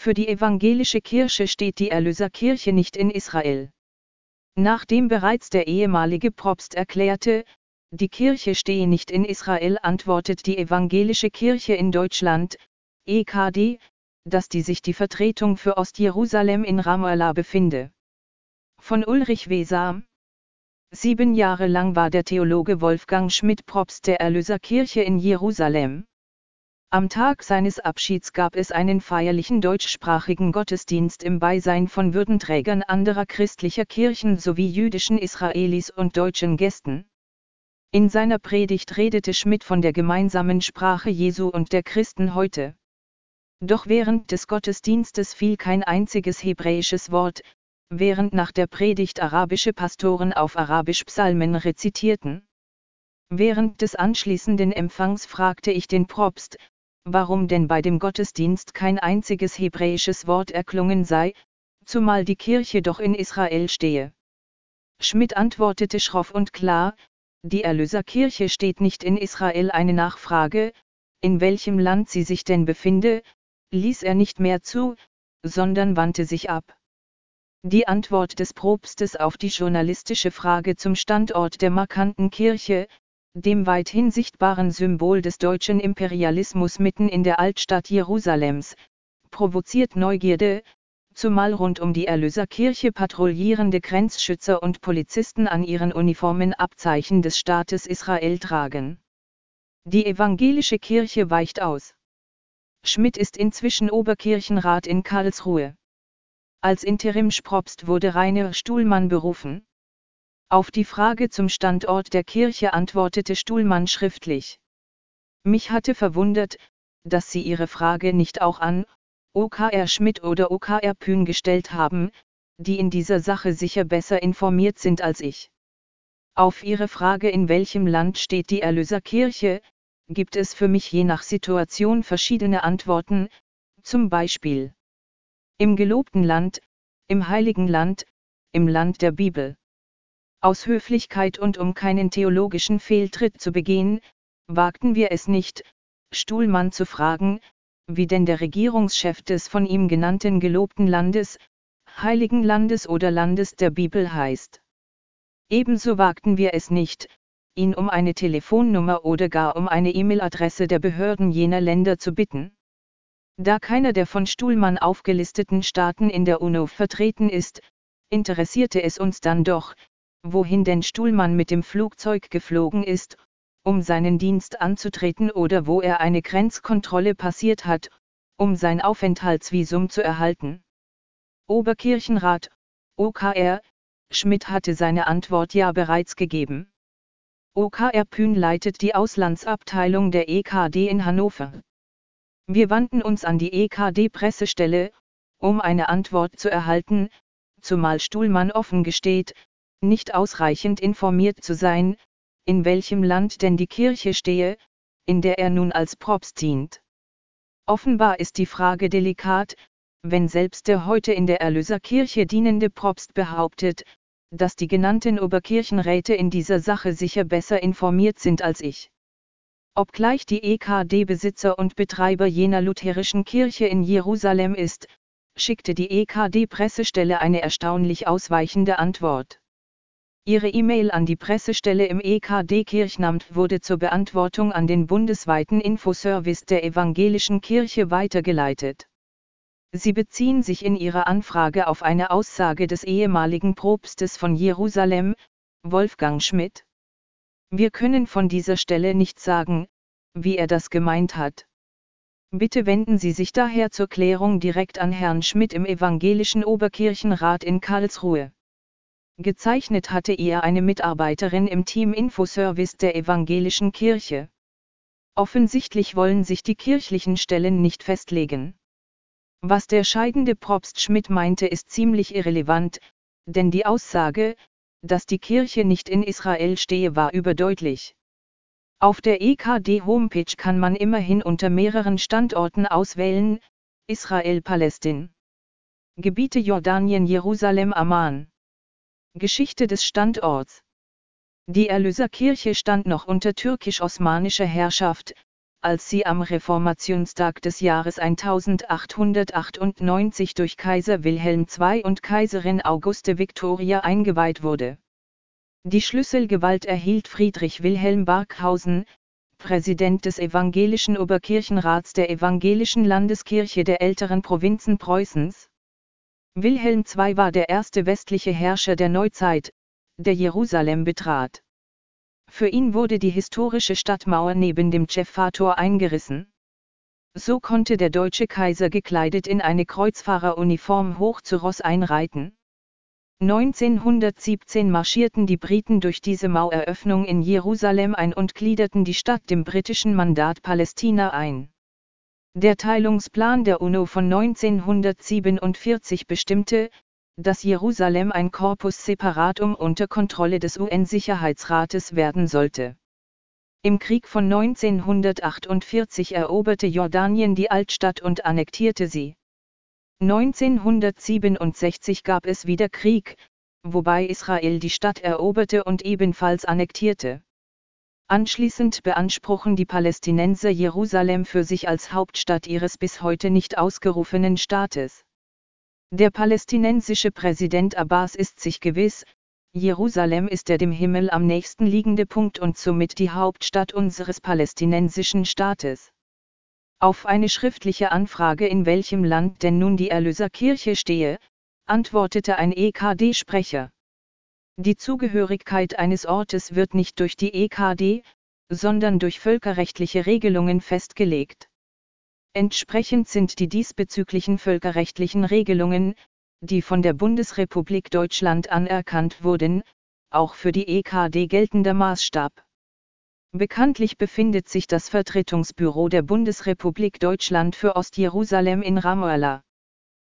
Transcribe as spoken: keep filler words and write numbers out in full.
Für die evangelische Kirche steht die Erlöserkirche nicht in Israel. Nachdem bereits der ehemalige Propst erklärte, die Kirche stehe nicht in Israel, antwortet die evangelische Kirche in Deutschland, E K D, dass die sich die Vertretung für Ostjerusalem in Ramallah befinde. Von Ulrich Wesam. Sieben Jahre lang war der Theologe Wolfgang Schmidt Propst der Erlöserkirche in Jerusalem. Am Tag seines Abschieds gab es einen feierlichen deutschsprachigen Gottesdienst im Beisein von Würdenträgern anderer christlicher Kirchen sowie jüdischen Israelis und deutschen Gästen. In seiner Predigt redete Schmidt von der gemeinsamen Sprache Jesu und der Christen heute. Doch während des Gottesdienstes fiel kein einziges hebräisches Wort, während nach der Predigt arabische Pastoren auf Arabisch Psalmen rezitierten. Während des anschließenden Empfangs fragte ich den Propst, warum denn bei dem Gottesdienst kein einziges hebräisches Wort erklungen sei, zumal die Kirche doch in Israel stehe. Schmidt antwortete schroff und klar, die Erlöserkirche steht nicht in Israel. Eine Nachfrage, in welchem Land sie sich denn befinde, ließ er nicht mehr zu, sondern wandte sich ab. Die Antwort des Propstes auf die journalistische Frage zum Standort der markanten Kirche, dem weithin sichtbaren Symbol des deutschen Imperialismus mitten in der Altstadt Jerusalems, provoziert Neugierde, zumal rund um die Erlöserkirche patrouillierende Grenzschützer und Polizisten an ihren Uniformen Abzeichen des Staates Israel tragen. Die evangelische Kirche weicht aus. Schmidt ist inzwischen Oberkirchenrat in Karlsruhe. Als Interimspropst wurde Rainer Stuhlmann berufen. Auf die Frage zum Standort der Kirche antwortete Stuhlmann schriftlich. Mich hatte verwundert, dass Sie Ihre Frage nicht auch an O K R Schmidt oder O K R Pün gestellt haben, die in dieser Sache sicher besser informiert sind als ich. Auf Ihre Frage, in welchem Land steht die Erlöserkirche, gibt es für mich je nach Situation verschiedene Antworten, zum Beispiel im gelobten Land, im heiligen Land, im Land der Bibel. Aus Höflichkeit und um keinen theologischen Fehltritt zu begehen, wagten wir es nicht, Stuhlmann zu fragen, wie denn der Regierungschef des von ihm genannten gelobten Landes, heiligen Landes oder Landes der Bibel heißt. Ebenso wagten wir es nicht, ihn um eine Telefonnummer oder gar um eine E-Mail-Adresse der Behörden jener Länder zu bitten. Da keiner der von Stuhlmann aufgelisteten Staaten in der UNO vertreten ist, interessierte es uns dann doch, wohin denn Stuhlmann mit dem Flugzeug geflogen ist, um seinen Dienst anzutreten oder wo er eine Grenzkontrolle passiert hat, um sein Aufenthaltsvisum zu erhalten. Oberkirchenrat, O K R, Schmidt hatte seine Antwort ja bereits gegeben. O K R Pün leitet die Auslandsabteilung der E K D in Hannover. Wir wandten uns an die E K D-Pressestelle, um eine Antwort zu erhalten, zumal Stuhlmann offen gesteht, nicht ausreichend informiert zu sein, in welchem Land denn die Kirche stehe, in der er nun als Propst dient. Offenbar ist die Frage delikat, wenn selbst der heute in der Erlöserkirche dienende Propst behauptet, dass die genannten Oberkirchenräte in dieser Sache sicher besser informiert sind als ich. Obgleich die E K D Besitzer und Betreiber jener lutherischen Kirche in Jerusalem ist, schickte die E K D-Pressestelle eine erstaunlich ausweichende Antwort. Ihre E-Mail an die Pressestelle im E K D-Kirchenamt wurde zur Beantwortung an den bundesweiten Infoservice der evangelischen Kirche weitergeleitet. Sie beziehen sich in ihrer Anfrage auf eine Aussage des ehemaligen Propstes von Jerusalem, Wolfgang Schmidt. Wir können von dieser Stelle nicht sagen, wie er das gemeint hat. Bitte wenden Sie sich daher zur Klärung direkt an Herrn Schmidt im evangelischen Oberkirchenrat in Karlsruhe. Gezeichnet hatte ihr eine Mitarbeiterin im Team Infoservice der evangelischen Kirche. Offensichtlich wollen sich die kirchlichen Stellen nicht festlegen. Was der scheidende Propst Schmidt meinte, ist ziemlich irrelevant, denn die Aussage, dass die Kirche nicht in Israel stehe, war überdeutlich. Auf der E K D-Homepage kann man immerhin unter mehreren Standorten auswählen: Israel, Palästin, Gebiete Jordanien, Jerusalem, Amman. Geschichte des Standorts. Die Erlöserkirche stand noch unter türkisch-osmanischer Herrschaft, als sie am Reformationstag des Jahres eintausendachthundertachtundneunzig durch Kaiser Wilhelm der Zweite und Kaiserin Auguste Victoria eingeweiht wurde. Die Schlüsselgewalt erhielt Friedrich Wilhelm Barkhausen, Präsident des Evangelischen Oberkirchenrats der Evangelischen Landeskirche der älteren Provinzen Preußens. Wilhelm der Zweite war der erste westliche Herrscher der Neuzeit, der Jerusalem betrat. Für ihn wurde die historische Stadtmauer neben dem Dscheffa-Tor eingerissen. So konnte der deutsche Kaiser gekleidet in eine Kreuzfahreruniform hoch zu Ross einreiten. neunzehnhundertsiebzehn marschierten die Briten durch diese Maueröffnung in Jerusalem ein und gliederten die Stadt dem britischen Mandat Palästina ein. Der Teilungsplan der UNO von neunzehnhundertsiebenundvierzig bestimmte, dass Jerusalem ein Corpus Separatum unter Kontrolle des U N-Sicherheitsrates werden sollte. Im Krieg von neunzehnhundertachtundvierzig eroberte Jordanien die Altstadt und annektierte sie. neunzehnhundertsiebenundsechzig gab es wieder Krieg, wobei Israel die Stadt eroberte und ebenfalls annektierte. Anschließend beanspruchen die Palästinenser Jerusalem für sich als Hauptstadt ihres bis heute nicht ausgerufenen Staates. Der palästinensische Präsident Abbas ist sich gewiss, Jerusalem ist der dem Himmel am nächsten liegende Punkt und somit die Hauptstadt unseres palästinensischen Staates. Auf eine schriftliche Anfrage, in welchem Land denn nun die Erlöserkirche stehe, antwortete ein E K D-Sprecher. Die Zugehörigkeit eines Ortes wird nicht durch die E K D, sondern durch völkerrechtliche Regelungen festgelegt. Entsprechend sind die diesbezüglichen völkerrechtlichen Regelungen, die von der Bundesrepublik Deutschland anerkannt wurden, auch für die E K D geltender Maßstab. Bekanntlich befindet sich das Vertretungsbüro der Bundesrepublik Deutschland für Ostjerusalem in Ramallah.